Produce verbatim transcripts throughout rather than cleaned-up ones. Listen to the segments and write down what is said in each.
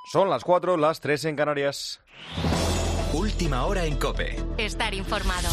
Son las cuatro, las tres en Canarias. Última hora en COPE. Estar informado.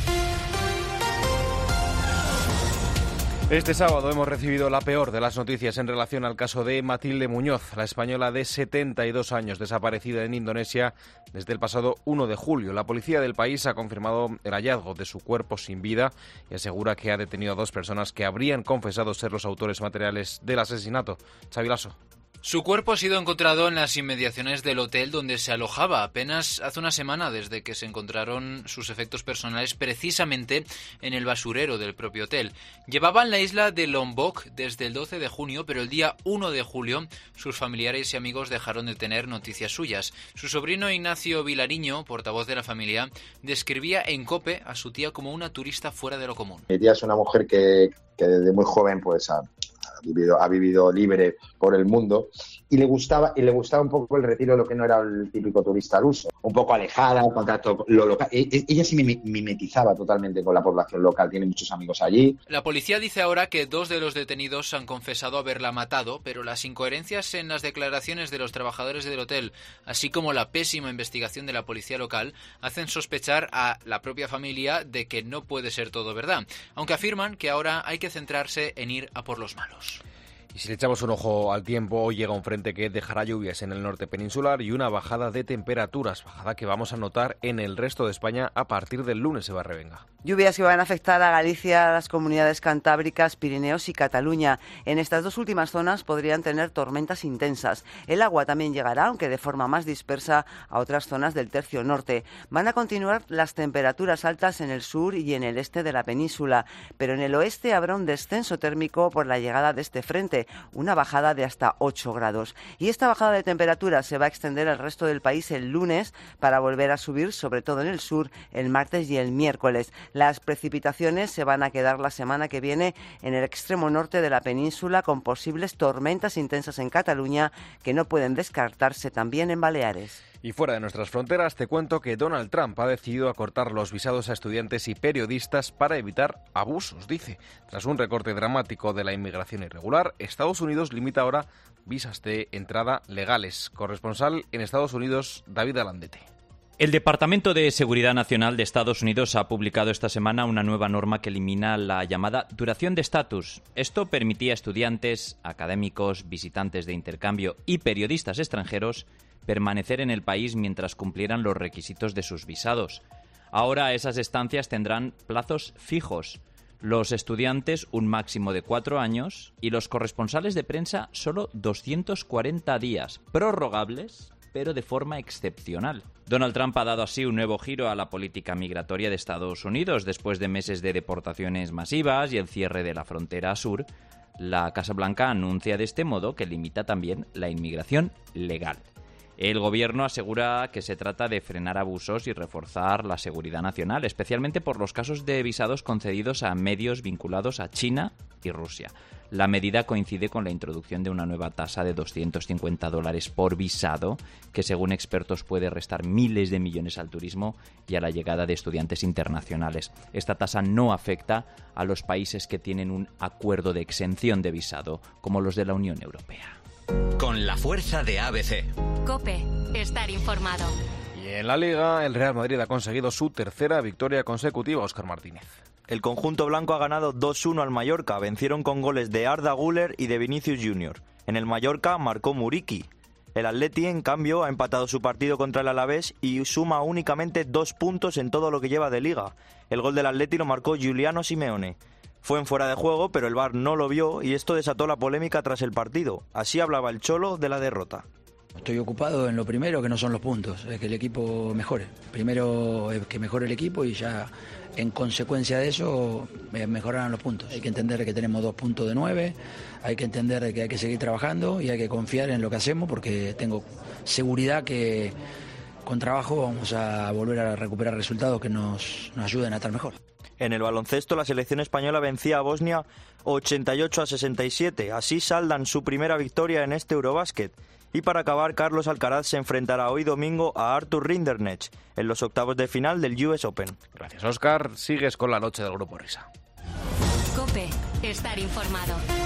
Este sábado hemos recibido la peor de las noticias en relación al caso de Matilde Muñoz, la española de setenta y dos años, desaparecida en Indonesia desde el pasado uno de julio. La policía del país ha confirmado el hallazgo de su cuerpo sin vida y asegura que ha detenido a dos personas que habrían confesado ser los autores materiales del asesinato. Xavi Lasso. Su cuerpo ha sido encontrado en las inmediaciones del hotel donde se alojaba apenas hace una semana desde que se encontraron sus efectos personales precisamente en el basurero del propio hotel. Llevaban la isla de Lombok desde el doce de junio, pero el día uno de julio sus familiares y amigos dejaron de tener noticias suyas. Su sobrino Ignacio Vilariño, portavoz de la familia, describía en COPE a su tía como una turista fuera de lo común. Mi tía es una mujer que, que desde muy joven pues ha... Ha vivido, ha vivido libre por el mundo y le gustaba y le gustaba un poco el retiro, lo que no era el típico turista al uso, un poco alejada, en contacto con lo local. Ella sí mimetizaba totalmente con la población local, tiene muchos amigos allí. La policía dice ahora que dos de los detenidos han confesado haberla matado, pero las incoherencias en las declaraciones de los trabajadores del hotel, así como la pésima investigación de la policía local, hacen sospechar a la propia familia de que no puede ser todo verdad, aunque afirman que ahora hay que centrarse en ir a por los malos. Y si le echamos un ojo al tiempo, hoy llega un frente que dejará lluvias en el norte peninsular y una bajada de temperaturas, bajada que vamos a notar en el resto de España a partir del lunes, Eva Revenga. Lluvias que van a afectar a Galicia, las comunidades cantábricas, Pirineos y Cataluña. En estas dos últimas zonas podrían tener tormentas intensas. El agua también llegará, aunque de forma más dispersa, a otras zonas del tercio norte. Van a continuar las temperaturas altas en el sur y en el este de la península, pero en el oeste habrá un descenso térmico por la llegada de este frente, una bajada de hasta ocho grados. Y esta bajada de temperatura se va a extender al resto del país el lunes para volver a subir, sobre todo en el sur, el martes y el miércoles. Las precipitaciones se van a quedar la semana que viene en el extremo norte de la península, con posibles tormentas intensas en Cataluña que no pueden descartarse también en Baleares. Y fuera de nuestras fronteras, te cuento que Donald Trump ha decidido acortar los visados a estudiantes y periodistas para evitar abusos, dice. Tras un recorte dramático de la inmigración irregular, Estados Unidos limita ahora visas de entrada legales. Corresponsal en Estados Unidos, David Alandete. El Departamento de Seguridad Nacional de Estados Unidos ha publicado esta semana una nueva norma que elimina la llamada duración de estatus. Esto permitía a estudiantes, académicos, visitantes de intercambio y periodistas extranjeros permanecer en el país mientras cumplieran los requisitos de sus visados. Ahora esas estancias tendrán plazos fijos. Los estudiantes un máximo de cuatro años y los corresponsales de prensa solo doscientos cuarenta días, prorrogables, pero de forma excepcional. Donald Trump ha dado así un nuevo giro a la política migratoria de Estados Unidos. Después de meses de deportaciones masivas y el cierre de la frontera sur, la Casa Blanca anuncia de este modo que limita también la inmigración legal. El gobierno asegura que se trata de frenar abusos y reforzar la seguridad nacional, especialmente por los casos de visados concedidos a medios vinculados a China y Rusia. La medida coincide con la introducción de una nueva tasa de doscientos cincuenta dólares por visado, que según expertos puede restar miles de millones al turismo y a la llegada de estudiantes internacionales. Esta tasa no afecta a los países que tienen un acuerdo de exención de visado, como los de la Unión Europea. Con la fuerza de A B C. COPE. Estar informado. Y en la Liga, el Real Madrid ha conseguido su tercera victoria consecutiva, Óscar Martínez. El conjunto blanco ha ganado dos uno al Mallorca. Vencieron con goles de Arda Güler y de Vinicius Junior En el Mallorca marcó Muriqui. El Atleti, en cambio, ha empatado su partido contra el Alavés y suma únicamente dos puntos en todo lo que lleva de Liga. El gol del Atleti lo marcó Giuliano Simeone. Fue en fuera de juego, pero el V A R no lo vio y esto desató la polémica tras el partido. Así hablaba el Cholo de la derrota. Estoy ocupado en lo primero, que no son los puntos, es que el equipo mejore. Primero es que mejore el equipo y ya en consecuencia de eso mejorarán los puntos. Hay que entender que tenemos dos puntos de nueve, hay que entender que hay que seguir trabajando y hay que confiar en lo que hacemos porque tengo seguridad que con trabajo vamos a volver a recuperar resultados que nos, nos ayuden a estar mejor. En el baloncesto, la selección española vencía a Bosnia ochenta y ocho a sesenta y siete. Así saldan su primera victoria en este Eurobásquet. Y para acabar, Carlos Alcaraz se enfrentará hoy domingo a Arthur Rinderknecht en los octavos de final del U S Open. Gracias, Óscar. Sigues con la noche del Grupo Risa. COPE. Estar informado.